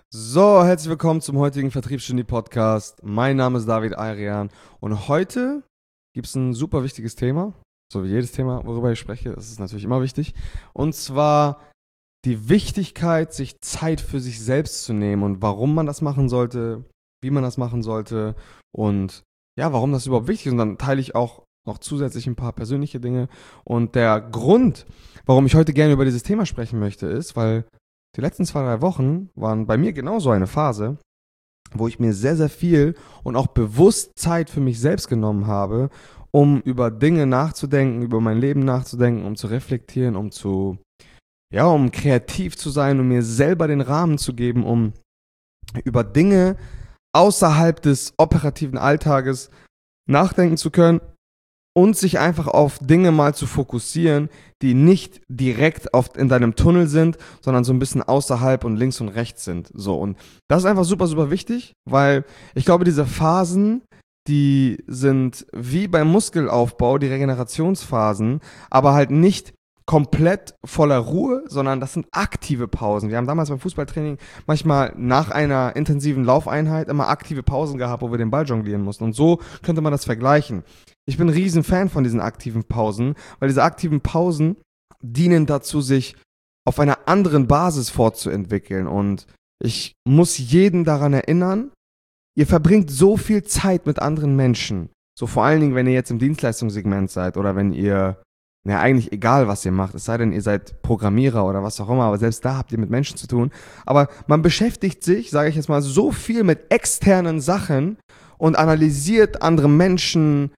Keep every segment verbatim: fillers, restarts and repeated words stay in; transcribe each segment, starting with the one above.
So, herzlich willkommen zum heutigen Vertriebsgenie-Podcast. Mein Name ist David Ayrian und heute gibt es ein super wichtiges Thema, so wie jedes Thema, worüber ich spreche, das ist natürlich immer wichtig, und zwar die Wichtigkeit, sich Zeit für sich selbst zu nehmen und warum man das machen sollte, wie man das machen sollte und ja, warum das überhaupt wichtig ist. Und dann teile ich auch noch zusätzlich ein paar persönliche Dinge. Und der Grund, warum ich heute gerne über dieses Thema sprechen möchte, ist, weil die letzten zwei, drei Wochen waren bei mir genauso eine Phase, wo ich mir sehr, sehr viel und auch bewusst Zeit für mich selbst genommen habe, um über Dinge nachzudenken, über mein Leben nachzudenken, um zu reflektieren, um zu, ja, um kreativ zu sein, um mir selber den Rahmen zu geben, um über Dinge außerhalb des operativen Alltages nachdenken zu können und sich einfach auf Dinge mal zu fokussieren, die nicht direkt auf, in deinem Tunnel sind, sondern so ein bisschen außerhalb und links und rechts sind. So, und das ist einfach super, super wichtig, weil ich glaube, diese Phasen, die sind wie beim Muskelaufbau, die Regenerationsphasen, aber halt nicht komplett voller Ruhe, sondern das sind aktive Pausen. Wir haben damals beim Fußballtraining manchmal nach einer intensiven Laufeinheit immer aktive Pausen gehabt, wo wir den Ball jonglieren mussten. Und so könnte man das vergleichen. Ich bin ein riesen Fan von diesen aktiven Pausen, weil diese aktiven Pausen dienen dazu, sich auf einer anderen Basis fortzuentwickeln. Und ich muss jeden daran erinnern, ihr verbringt so viel Zeit mit anderen Menschen. So vor allen Dingen, wenn ihr jetzt im Dienstleistungssegment seid oder wenn ihr, naja, eigentlich egal, was ihr macht, es sei denn, ihr seid Programmierer oder was auch immer, aber selbst da habt ihr mit Menschen zu tun. Aber man beschäftigt sich, sage ich jetzt mal, so viel mit externen Sachen und analysiert andere Menschen,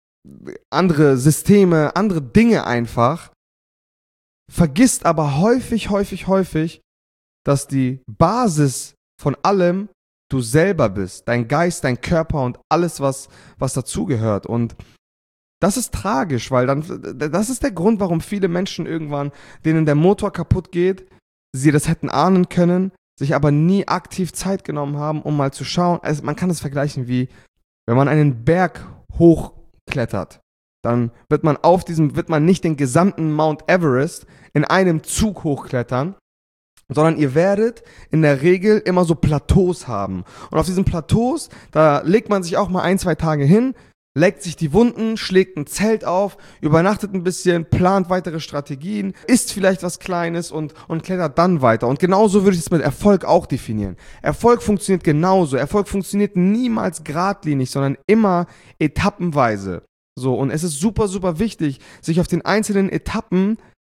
andere Systeme, andere Dinge einfach, vergisst aber häufig, häufig, häufig, dass die Basis von allem du selber bist, dein Geist, dein Körper und alles, was, was dazugehört. Und das ist tragisch, weil dann, das ist der Grund, warum viele Menschen irgendwann, denen der Motor kaputt geht, sie das hätten ahnen können, sich aber nie aktiv Zeit genommen haben, um mal zu schauen. Also man kann es vergleichen wie, wenn man einen Berg hochklettert, dann wird man auf diesem, wird man nicht den gesamten Mount Everest in einem Zug hochklettern, sondern ihr werdet in der Regel immer so Plateaus haben. Und auf diesen Plateaus, da legt man sich auch mal ein, zwei Tage hin, leckt sich die Wunden, schlägt ein Zelt auf, übernachtet ein bisschen, plant weitere Strategien, isst vielleicht was Kleines und, und klettert dann weiter. Und genauso würde ich es mit Erfolg auch definieren. Erfolg funktioniert genauso. Erfolg funktioniert niemals geradlinig, sondern immer etappenweise. So, und es ist super, super wichtig, sich auf den einzelnen Etappen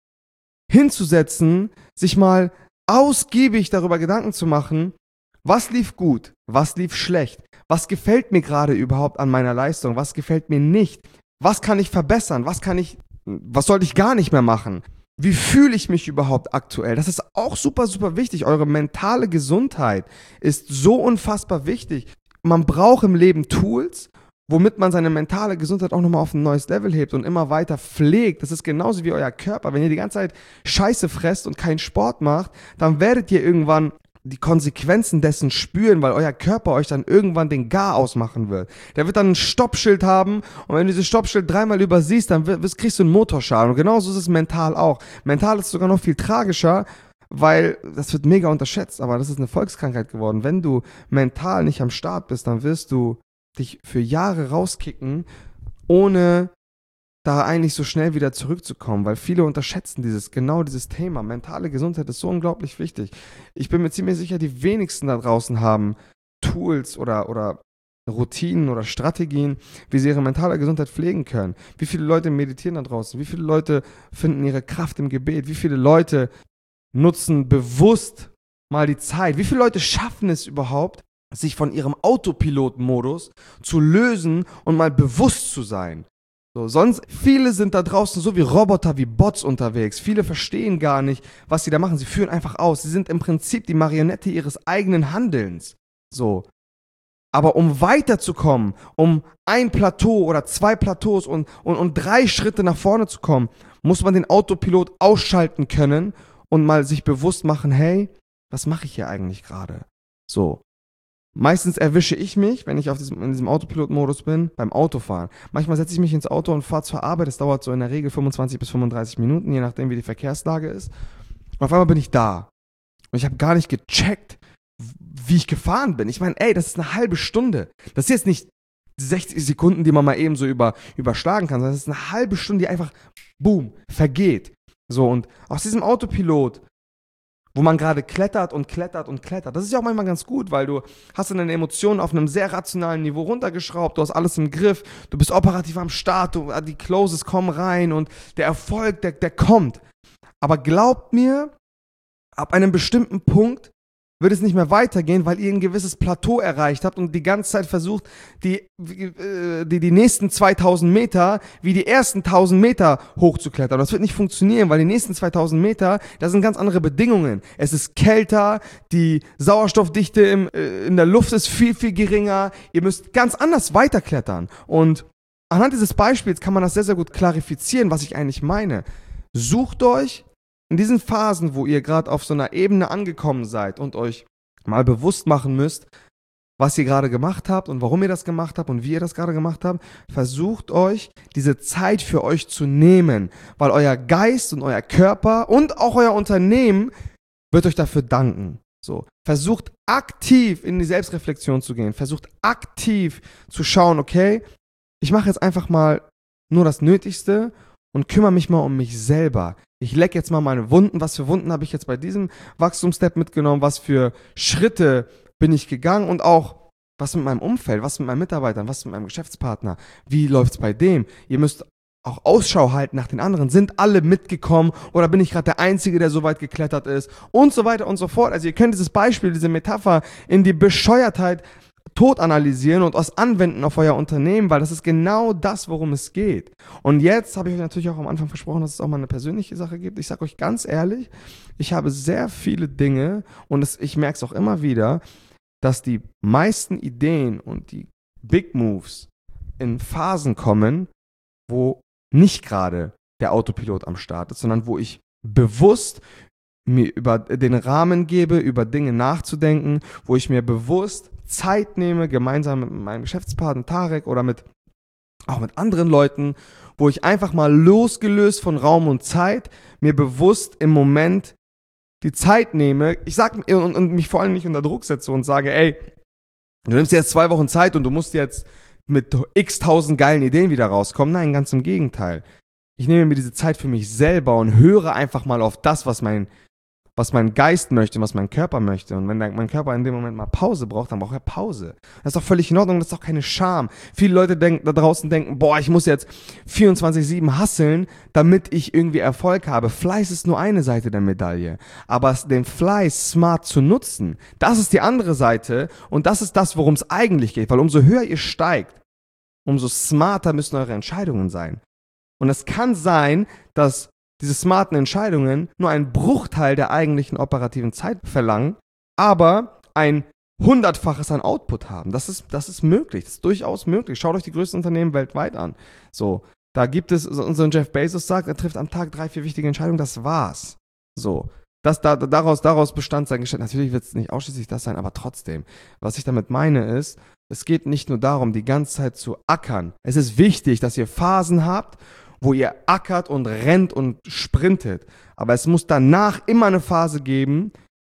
hinzusetzen, sich mal ausgiebig darüber Gedanken zu machen, was lief gut, was lief schlecht, was gefällt mir gerade überhaupt an meiner Leistung, was gefällt mir nicht, was kann ich verbessern, was kann ich, was sollte ich gar nicht mehr machen, wie fühle ich mich überhaupt aktuell, das ist auch super, super wichtig, eure mentale Gesundheit ist so unfassbar wichtig, man braucht im Leben Tools, womit man seine mentale Gesundheit auch nochmal auf ein neues Level hebt und immer weiter pflegt. Das ist genauso wie euer Körper. Wenn ihr die ganze Zeit Scheiße fresst und keinen Sport macht, dann werdet ihr irgendwann die Konsequenzen dessen spüren, weil euer Körper euch dann irgendwann den Gar ausmachen wird. Der wird dann ein Stoppschild haben und wenn du dieses Stoppschild dreimal übersiehst, dann wirst, kriegst du einen Motorschaden. Und genauso ist es mental auch. Mental ist es sogar noch viel tragischer, weil das wird mega unterschätzt, aber das ist eine Volkskrankheit geworden. Wenn du mental nicht am Start bist, dann wirst du dich für Jahre rauskicken, ohne da eigentlich so schnell wieder zurückzukommen, weil viele unterschätzen dieses, genau dieses Thema. Mentale Gesundheit ist so unglaublich wichtig. Ich bin mir ziemlich sicher, die wenigsten da draußen haben Tools oder, oder Routinen oder Strategien, wie sie ihre mentale Gesundheit pflegen können. Wie viele Leute meditieren da draußen? Wie viele Leute finden ihre Kraft im Gebet? Wie viele Leute nutzen bewusst mal die Zeit? Wie viele Leute schaffen es überhaupt, sich von ihrem Autopilot-Modus zu lösen und mal bewusst zu sein? So, sonst, viele sind da draußen so wie Roboter, wie Bots unterwegs. Viele verstehen gar nicht, was sie da machen. Sie führen einfach aus. Sie sind im Prinzip die Marionette ihres eigenen Handelns. So. Aber um weiterzukommen, um ein Plateau oder zwei Plateaus und, und, und drei Schritte nach vorne zu kommen, muss man den Autopilot ausschalten können und mal sich bewusst machen, hey, was mache ich hier eigentlich gerade? So. Meistens erwische ich mich, wenn ich auf diesem, in diesem Autopilot-Modus bin, beim Autofahren. Manchmal setze ich mich ins Auto und fahre zur Arbeit. Das dauert so in der Regel fünfundzwanzig bis fünfunddreißig Minuten, je nachdem, wie die Verkehrslage ist. Und auf einmal bin ich da. Und ich habe gar nicht gecheckt, wie ich gefahren bin. Ich meine, ey, das ist eine halbe Stunde. Das ist jetzt nicht sechzig Sekunden, die man mal eben so über, überschlagen kann, sondern das ist eine halbe Stunde, die einfach, boom, vergeht. So, und aus diesem Autopilot, wo man gerade klettert und klettert und klettert, das ist ja auch manchmal ganz gut, weil du hast deine Emotionen auf einem sehr rationalen Niveau runtergeschraubt, du hast alles im Griff, du bist operativ am Start, du, die Closes kommen rein und der Erfolg, der, der kommt. Aber glaubt mir, ab einem bestimmten Punkt wird es nicht mehr weitergehen, weil ihr ein gewisses Plateau erreicht habt und die ganze Zeit versucht, die, die, die nächsten zweitausend Meter wie die ersten tausend Meter hochzuklettern. Das wird nicht funktionieren, weil die nächsten zweitausend Meter, das sind ganz andere Bedingungen. Es ist kälter, die Sauerstoffdichte im, in der Luft ist viel, viel geringer. Ihr müsst ganz anders weiterklettern. Und anhand dieses Beispiels kann man das sehr, sehr gut klarifizieren, was ich eigentlich meine. Sucht euch in diesen Phasen, wo ihr gerade auf so einer Ebene angekommen seid und euch mal bewusst machen müsst, was ihr gerade gemacht habt und warum ihr das gemacht habt und wie ihr das gerade gemacht habt, versucht euch diese Zeit für euch zu nehmen, weil euer Geist und euer Körper und auch euer Unternehmen wird euch dafür danken. So, versucht aktiv in die Selbstreflexion zu gehen, versucht aktiv zu schauen, okay, ich mache jetzt einfach mal nur das Nötigste und kümmere mich mal um mich selber. Ich lecke jetzt mal meine Wunden. Was für Wunden habe ich jetzt bei diesem Wachstumsstep mitgenommen? Was für Schritte bin ich gegangen? Und auch, was mit meinem Umfeld? Was mit meinen Mitarbeitern? Was mit meinem Geschäftspartner? Wie läuft es bei dem? Ihr müsst auch Ausschau halten nach den anderen. Sind alle mitgekommen? Oder bin ich gerade der Einzige, der so weit geklettert ist? Und so weiter und so fort. Also ihr könnt dieses Beispiel, diese Metapher in die Bescheuertheit tot analysieren und aus anwenden auf euer Unternehmen, weil das ist genau das, worum es geht. Und jetzt habe ich euch natürlich auch am Anfang versprochen, dass es auch mal eine persönliche Sache gibt. Ich sage euch ganz ehrlich, ich habe sehr viele Dinge und es, ich merke es auch immer wieder, dass die meisten Ideen und die Big Moves in Phasen kommen, wo nicht gerade der Autopilot am Start ist, sondern wo ich bewusst mir über den Rahmen gebe, über Dinge nachzudenken, wo ich mir bewusst Zeit nehme, gemeinsam mit meinem Geschäftspartner Tarek oder mit auch mit anderen Leuten, wo ich einfach mal losgelöst von Raum und Zeit mir bewusst im Moment die Zeit nehme, ich sag und, und mich vor allem nicht unter Druck setze und sage, ey, du nimmst dir jetzt zwei Wochen Zeit und du musst jetzt mit x tausend geilen Ideen wieder rauskommen. Nein, ganz im Gegenteil. Ich nehme mir diese Zeit für mich selber und höre einfach mal auf das, was mein was mein Geist möchte, was mein Körper möchte. Und wenn der, mein Körper in dem Moment mal Pause braucht, dann braucht er Pause. Das ist doch völlig in Ordnung, das ist doch keine Scham. Viele Leute denken, da draußen denken, boah, ich muss jetzt vierundzwanzig sieben hustlen, damit ich irgendwie Erfolg habe. Fleiß ist nur eine Seite der Medaille. Aber den Fleiß smart zu nutzen, das ist die andere Seite und das ist das, worum es eigentlich geht. Weil umso höher ihr steigt, umso smarter müssen eure Entscheidungen sein. Und es kann sein, dass diese smarten Entscheidungen nur einen Bruchteil der eigentlichen operativen Zeit verlangen, aber ein hundertfaches an Output haben. Das ist, das ist möglich, das ist durchaus möglich. Schaut euch die größten Unternehmen weltweit an. So, da gibt es, so ein Jeff Bezos sagt, er trifft am Tag drei, vier wichtige Entscheidungen, das war's. So, das, da, daraus, daraus bestand sein Geschäft. Natürlich wird es nicht ausschließlich das sein, aber trotzdem. Was ich damit meine ist, es geht nicht nur darum, die ganze Zeit zu ackern. Es ist wichtig, dass ihr Phasen habt, wo ihr ackert und rennt und sprintet. Aber es muss danach immer eine Phase geben,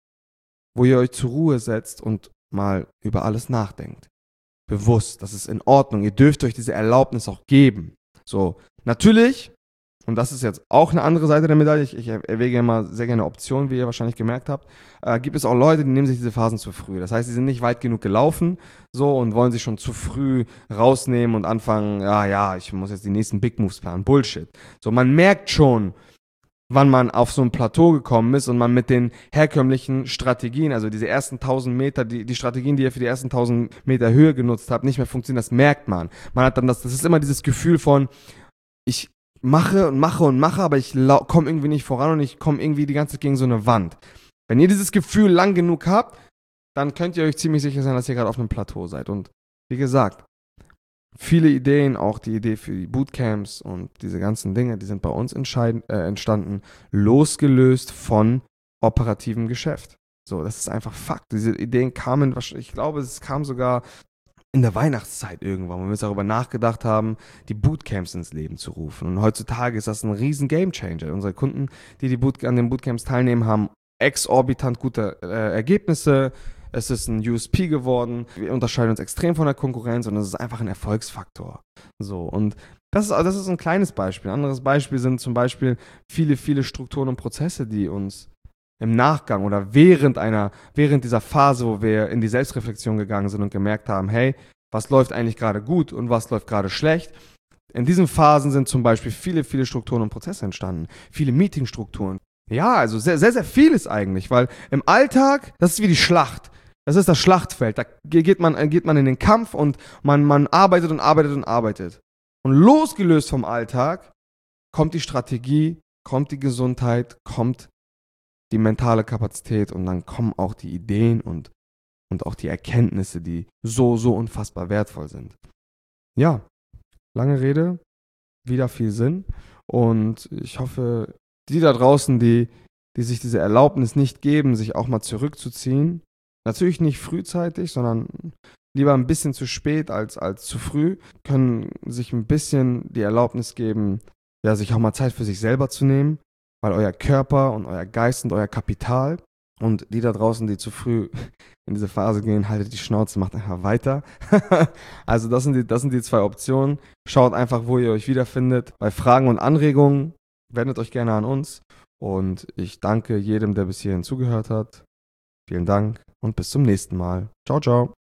wo ihr euch zur Ruhe setzt und mal über alles nachdenkt. Bewusst, das ist in Ordnung. Ihr dürft euch diese Erlaubnis auch geben. So, natürlich, und das ist jetzt auch eine andere Seite der Medaille, ich, ich erwäge immer sehr gerne Optionen, wie ihr wahrscheinlich gemerkt habt, äh, gibt es auch Leute, die nehmen sich diese Phasen zu früh. Das heißt, sie sind nicht weit genug gelaufen so und wollen sich schon zu früh rausnehmen und anfangen, ja, ja, ich muss jetzt die nächsten Big Moves planen. Bullshit. So, man merkt schon, wann man auf so ein Plateau gekommen ist und man mit den herkömmlichen Strategien, also diese ersten tausend Meter, die, die Strategien, die ihr für die ersten tausend Meter Höhe genutzt habt, nicht mehr funktionieren, das merkt man. Man hat dann das, das ist immer dieses Gefühl von, ich mache und mache und mache, aber ich lau- komme irgendwie nicht voran und ich komme irgendwie die ganze Zeit gegen so eine Wand. Wenn ihr dieses Gefühl lang genug habt, dann könnt ihr euch ziemlich sicher sein, dass ihr gerade auf einem Plateau seid. Und wie gesagt, viele Ideen, auch die Idee für die Bootcamps und diese ganzen Dinge, die sind bei uns entscheid- äh, entstanden, losgelöst von operativem Geschäft. So, das ist einfach Fakt. Diese Ideen kamen, ich glaube, es kam sogar in der Weihnachtszeit irgendwann, wo wir uns darüber nachgedacht haben, die Bootcamps ins Leben zu rufen. Und heutzutage ist das ein riesen Gamechanger. Unsere Kunden, die, die Boot, an den Bootcamps teilnehmen, haben exorbitant gute äh, Ergebnisse. es ist ein U S P geworden, wir unterscheiden uns extrem von der Konkurrenz und es ist einfach ein Erfolgsfaktor. So, und das ist, das ist ein kleines Beispiel. Ein anderes Beispiel sind zum Beispiel viele, viele Strukturen und Prozesse, die uns im Nachgang oder während einer, während dieser Phase, wo wir in die Selbstreflexion gegangen sind und gemerkt haben, hey, was läuft eigentlich gerade gut und was läuft gerade schlecht. In diesen Phasen sind zum Beispiel viele, viele Strukturen und Prozesse entstanden. Viele Meetingstrukturen. Ja, also sehr, sehr, sehr vieles eigentlich, weil im Alltag, das ist wie die Schlacht. Das ist das Schlachtfeld. Da geht man, geht man in den Kampf und man, man arbeitet und arbeitet und arbeitet. Und losgelöst vom Alltag kommt die Strategie, kommt die Gesundheit, kommt die mentale Kapazität und dann kommen auch die Ideen und und auch die Erkenntnisse, die so, so unfassbar wertvoll sind. Ja, lange Rede, wieder viel Sinn. Und ich hoffe, die da draußen, die, die sich diese Erlaubnis nicht geben, sich auch mal zurückzuziehen, natürlich nicht frühzeitig, sondern lieber ein bisschen zu spät als, als zu früh, können sich ein bisschen die Erlaubnis geben, ja, sich auch mal Zeit für sich selber zu nehmen, weil euer Körper und euer Geist sind euer Kapital. Und die da draußen, die zu früh in diese Phase gehen, haltet die Schnauze, macht einfach weiter. Also das sind, die, das sind die zwei Optionen. Schaut einfach, wo ihr euch wiederfindet. Bei Fragen und Anregungen wendet euch gerne an uns. Und ich danke jedem, der bis hierhin zugehört hat. Vielen Dank und bis zum nächsten Mal. Ciao, ciao.